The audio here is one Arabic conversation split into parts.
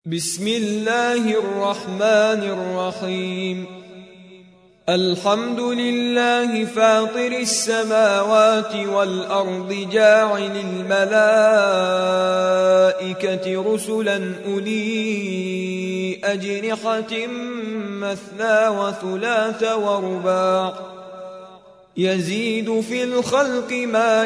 بسم الله الرحمن الرحيم. الحمد لله فاطر السماوات والأرض جاعل الملائكة رسلا أولي أجنحة مثنى وثلاث ورباع يزيد في الخلق ما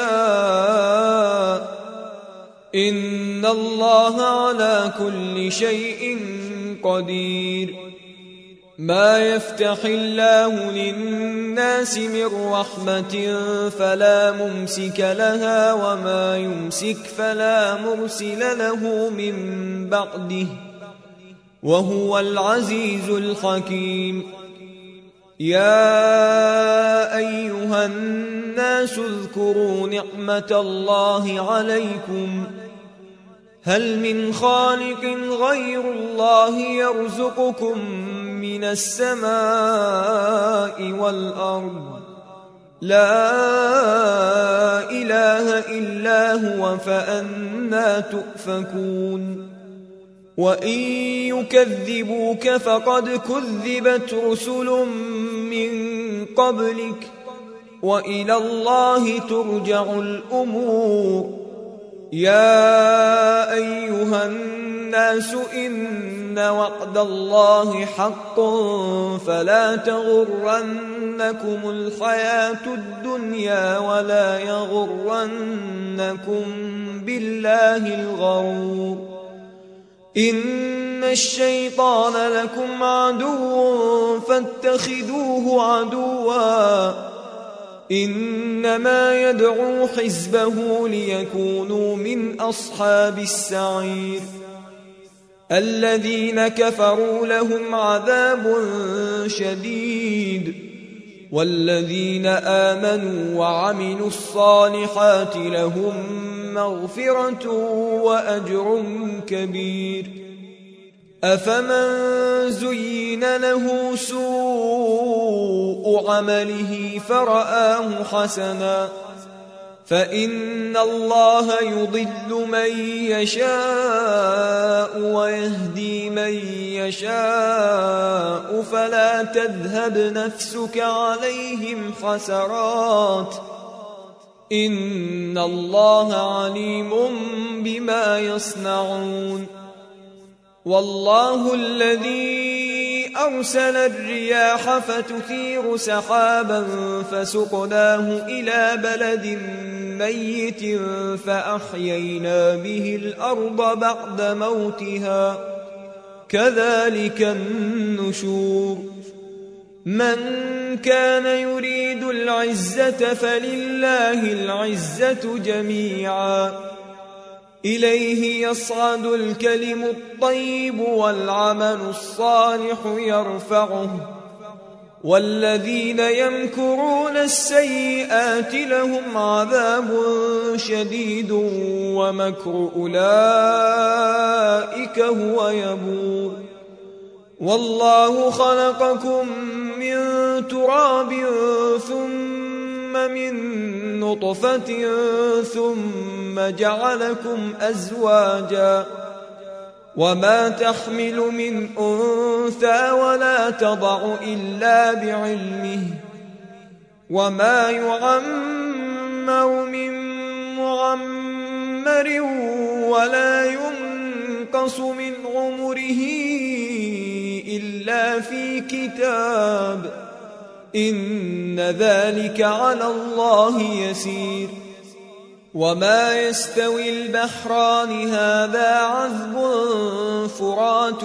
يشاء إن الله على كل شيء قدير. ما يفتح الله للناس من رحمة فلا ممسك لها وما يمسك فلا مرسل له من بعده وهو العزيز الحكيم. يا أيها الناس اذكروا نعمة الله عليكم هل من خالق غير الله يرزقكم من السماء والأرض لا إله إلا هو فأنى تؤفكون. وإن يكذبوك فقد كذبت رسل من قبلك وإلى الله ترجع الأمور. يا أيها الناس إن وعد الله حق فلا تغرنكم الحياة الدنيا ولا يغرنكم بالله الغرور. إن الشيطان لكم عدو فاتخذوه عدوا إنما يدعو حزبه ليكونوا من أصحاب السعير. الذين كفروا لهم عذاب شديد والذين آمنوا وعملوا الصالحات لهم مغفرة وأجر كبير. أفمن زين له سوء عمله فرآه حسنا فإن الله يضل من يشاء ويهدي من يشاء فلا تذهب نفسك عليهم حسرات إن الله عليم بما يصنعون. والله الذي أرسل الرياح فتثير سحابا فسقناه إلى بلد ميت فأحيينا به الأرض بعد موتها كذلك النشور. من كان يريد العزة فلله العزة جميعا إليه يصعد الكلم الطيب والعمل الصالح يرفعه والذين يمكرون السيئات لهم عذاب شديد ومكر أولئك هو يبور. والله خلقكم من تراب ثم من نطفة ثم جعلكم أزواجا وما تحمل من أنثى ولا تضع إلا بعلمه وما يعمر من معمر ولا ينقص من عمره إلا في كتاب إن ذلك على الله يسير. وما يستوي البحران هذا عذب فرات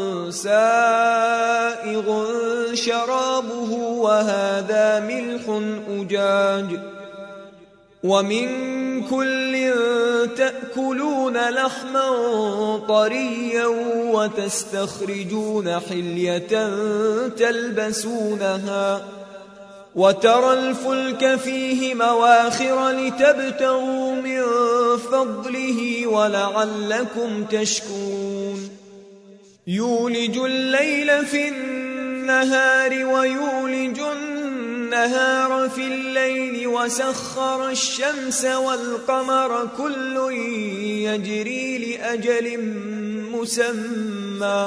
سائغ شرابه وهذا ملح أجاج ومن كل تأكلون لحما طريا وتستخرجون حلية تلبسونها وترى الفلك فيه مواخر لتبتغوا من فضله ولعلكم تشكرون. يولج الليل في النهار ويولج النهار في الليل وسخر الشمس والقمر كل يجري لأجل مسمى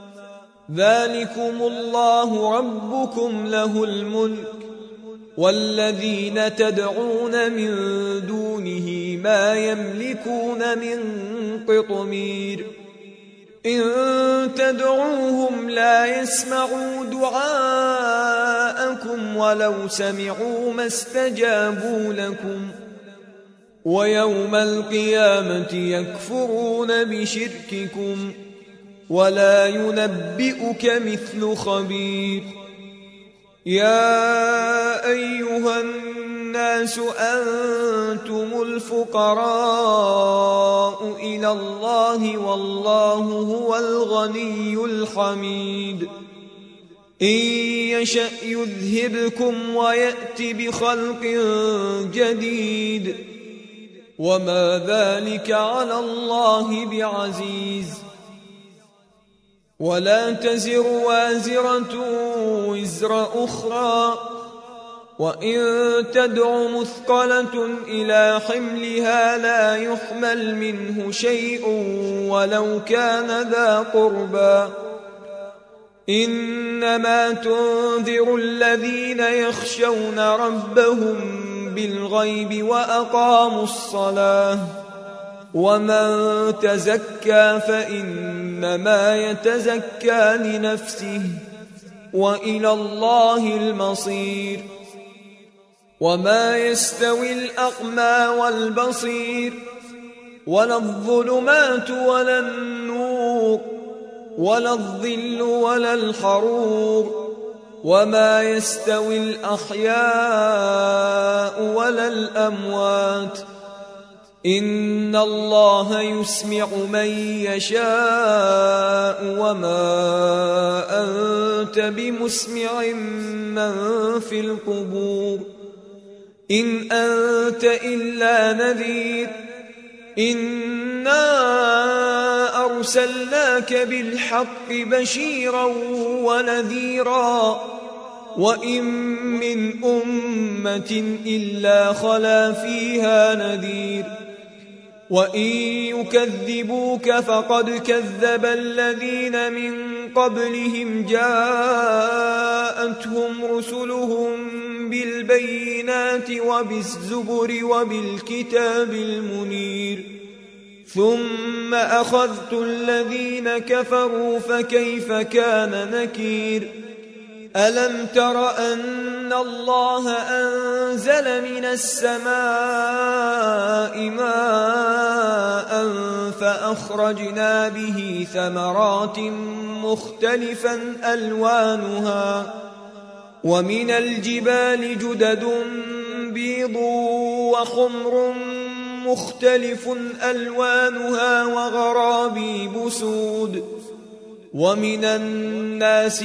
ذلكم الله ربكم له الملك والذين تدعون من دونه ما يملكون من قطمير إن تدعوهم لا يسمعوا دعاءكم ولو سمعوا ما استجابوا لكم ويوم القيامة يكفرون بشرككم ولا ينبئك مثل خبير يا أيها الناس أنتم الفقراء إلى الله والله هو الغني الحميد إن يشأ يذهبكم ويأت بخلق جديد وما ذلك على الله بعزيز ولا تزر وازرة وزر أخرى وإن تدع مثقلة إلى حملها لا يحمل منه شيء ولو كان ذا قربى إنما تنذر الذين يخشون ربهم بالغيب وأقاموا الصلاة ومن تزكى فإنما يتزكى لنفسه وإلى الله المصير وما يستوي الأعمى والبصير ولا الظلمات ولا النور ولا الظل ولا الحرور وما يستوي الأحياء ولا الأموات إن الله يسمع من يشاء وما أنت بمسمع من في القبور إن أنت إلا نذير إنا أرسلناك بالحق بشيرا ونذيرا وإن من أمة إلا خلا فيها نذير وإن يكذبوك فقد كذب الذين من قبلهم جاءتهم رسلهم بالبينات وبالزبر وبالكتاب المنير ثم أخذت الذين كفروا فكيف كان نكير ألم تر أن الله أنزل من السماء ماء فأخرجنا به ثمرات مختلفا ألوانها ومن الجبال جدد بيض وحمر مختلف ألوانها وغرابيب سود ومن الناس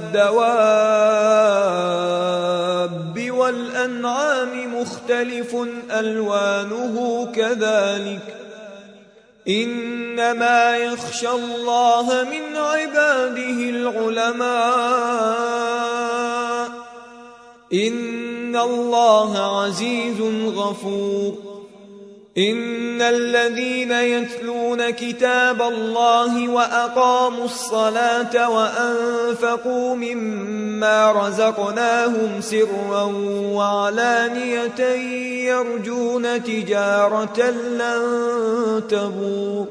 والدواب والأنعام مختلف ألوانه كذلك إنما يخشى الله من عباده العلماء إن الله عزيز غفور إن الذين يتلون كتاب الله وأقاموا الصلاة وأنفقوا مما رزقناهم سرا وعلانية يرجون تجارة لن تبور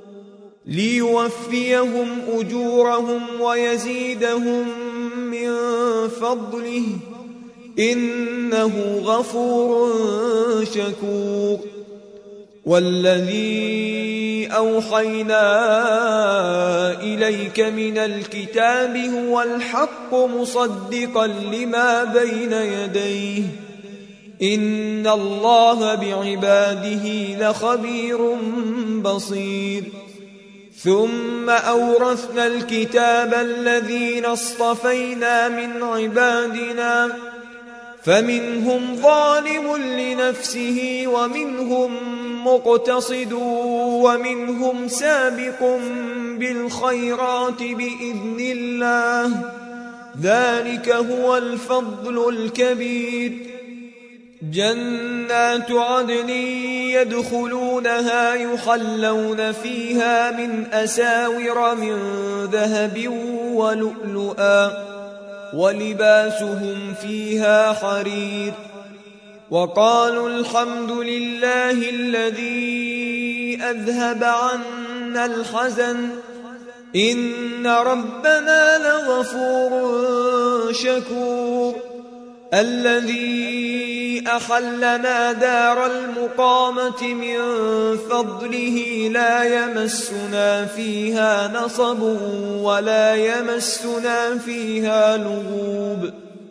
ليوفيهم أجورهم ويزيدهم من فضله إنه غفور شكور والذي أوحينا إليك من الكتاب هو الحق مصدقا لما بين يديه إن الله بعباده لخبير بصير ثم أورثنا الكتاب الذين اصطفينا من عبادنا فمنهم ظالم لنفسه ومنهم مقتصد ومنهم سابق بالخيرات بإذن الله ذلك هو الفضل الكبير جنات عدن يدخلونها يحلون فيها من أساور من ذهب ولؤلؤا ولباسهم فيها حرير وقالوا الحمد لله الذي أذهب عنا الحزن إن ربنا لغفور شكور الذي أحلنا دار المقامة من فضله لا يمسنا فيها نصب ولا يمسنا فيها لغوب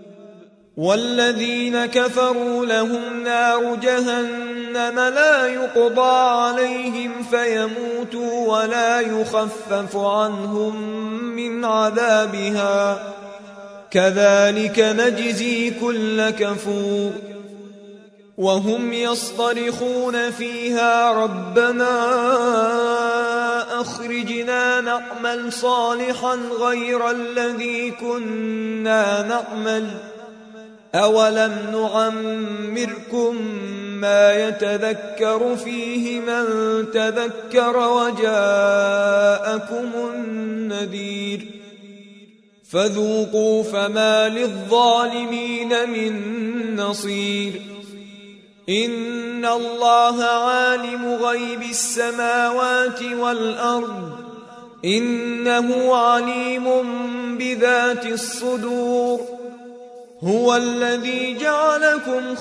والذين كفروا لهم نار جهنم لا يقضى عليهم فيموتوا ولا يخفف عنهم من عذابها كذلك نجزي كل كفور وهم يصطرخون فيها ربنا أخرجنا نعمل صالحا غير الذي كنا نعمل أولم نعمركم ما يتذكر فيه من تذكر وجاءكم النذير فذوقوا فما للظالمين من نصير إن الله عالم غيب السماوات والأرض إنه عليم بذات الصدور هو الذي جعلكم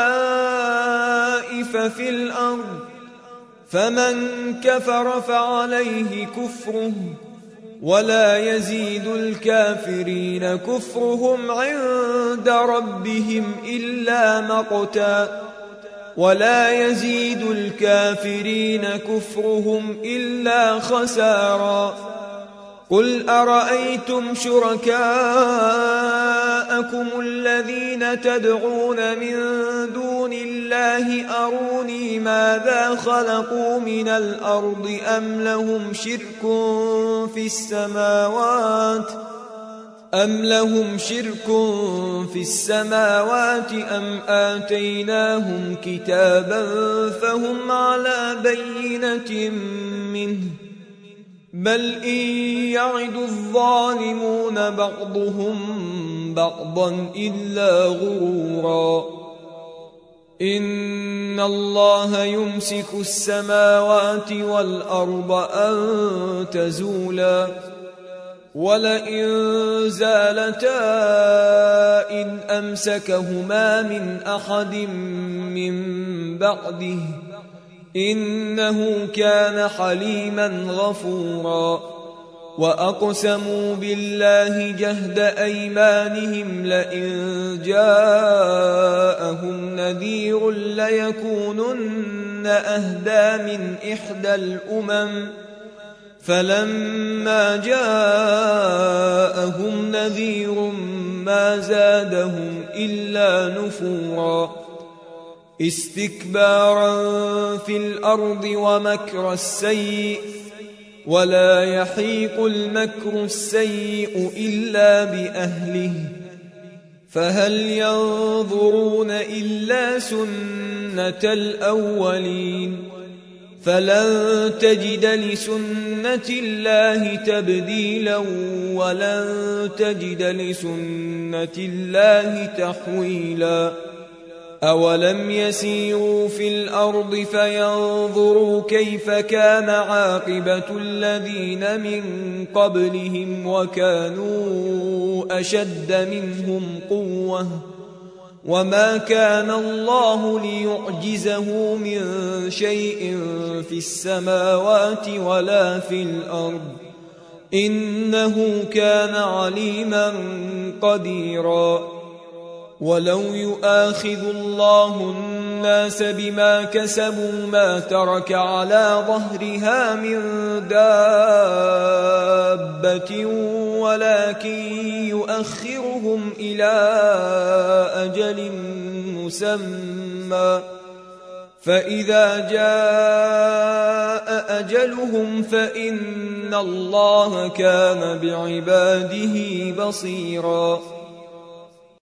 خلائف في الأرض فمن كفر فعليه كفره ولا يزيد الكافرين كفرهم عند ربهم إلا مقتا ولا يزيد الكافرين كفرهم إلا خسارا قل أرأيتم شركاءكم الذين تدعون من دون الله أروني ماذا خلقوا من الأرض أم لهم شرك في السماوات أم آتيناهم كتابا فهم على بينة منه بل إن يعد الظالمون بعضهم بعضا إلا غرورا إن الله يمسك السماوات والأرض أن تزولا ولئن زالتا إن أمسكهما من أحد من بعده إنه كان حليما غفورا وأقسموا بالله جهد أيمانهم لئن جاءهم نذير ليكونن أهدى من إحدى الأمم فلما جاءهم نذير ما زادهم إلا نفورا استكبارا في الأرض ومكر السيء ولا يحيق المكر السيء إلا بأهله فهل ينظرون إلا سنة الأولين فلن تجد لسنة الله تبديلا ولن تجد لسنة الله تحويلا أولم يسيروا في الأرض فينظروا كيف كان عاقبة الذين من قبلهم وكانوا أشد منهم قوة وما كان الله ليعجزه من شيء في السماوات ولا في الأرض إنه كان عليما قديرا ولو يؤاخذ الله الناس بما كسبوا ما ترك على ظهرها من دابة ولكن يؤخرهم إلى أجل مسمى فإذا جاء أجلهم فإن الله كان بعباده بصيرا